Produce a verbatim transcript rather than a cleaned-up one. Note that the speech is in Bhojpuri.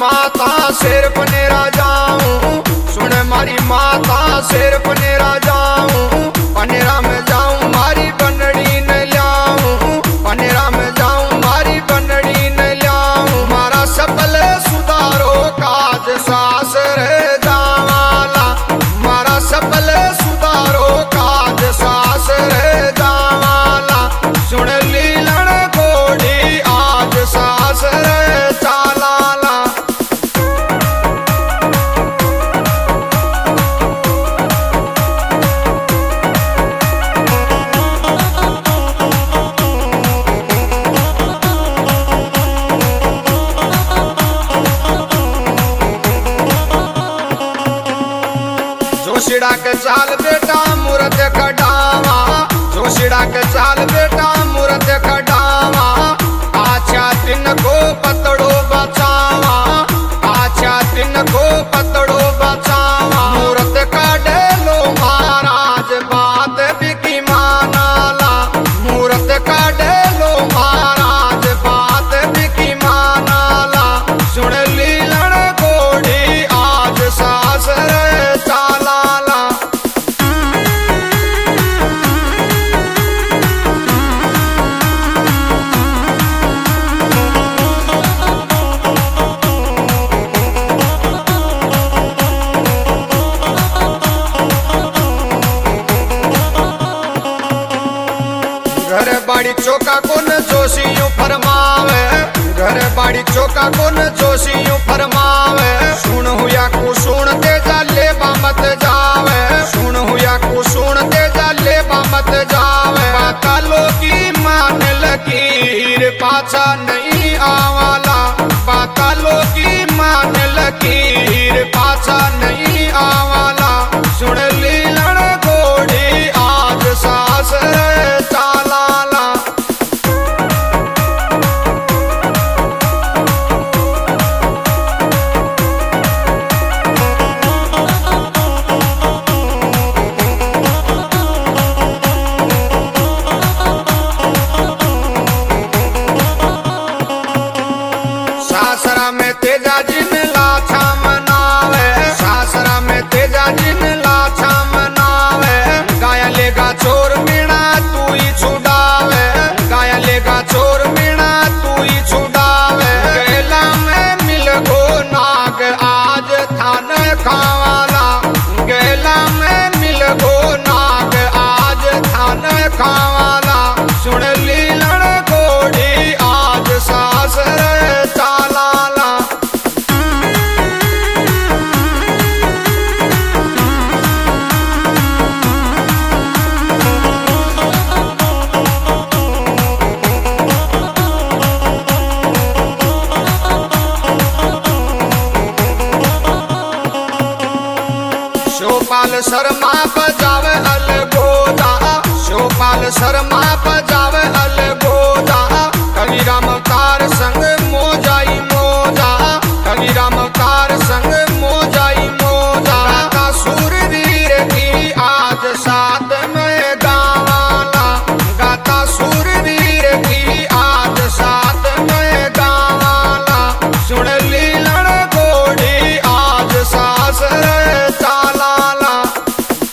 माता शेर पनेरा जाऊं, सुन मारी माता शेर पनेरा जाऊं, पनेरा में जाऊं मारी बनड़ी न लाऊं, पनेरा में जाऊं मारी बनड़ी न लाऊं। मारा सफल सुधारो काज सास रे जावाला, मारा सफल सुधारो काज सास रे जावाला। सुन लीलन घोड़ी आज सास रे चालाला। जोशिड़ा के चाल बेटा मूरत कटावा, जोशिड़ा के चाल बेटा मूरत कटावा। आचा दिन को पतड़ो बचावा, आचा दिन को पतड़ो बचावा। मूरत काटे लो महाराज बात बिकी मानाला, मूरत काटे लो महाराज बात बिकी मानाला। सुन लीलन घोड़ी आज सास रे चालाला। घर बाड़ी चौका कोन जोशियों फरमावे, घर बाड़ी चौका कोन जोशियों फरमावे। सुन हुआ को सुन दे जाले बामत जावे, सुन हुआ को सुन दे जाले बामत जावे। बातालो की मान लकीर पाछा नहीं आवाला, बातालो की मान लकीर पाछा नहीं आवाला। सुन लीलन घोड़ी आज सास रे चालाला। सासरा में तेजा जिन लाछा मनावे, सासरा में तेजा जिन लाछा मनावे। गाया लेगा चोर मीणा तू ही छुड़ावे, गाया लेगा चोर मीणा तू ही छुड़ावे। गेला में मिल गो नाग आज थान खावाला, गेला में मिल गो नाग आज थान खावाला। सुन लीलन घोड़ी आज सास रे चालाला। शिवपाल शर्मा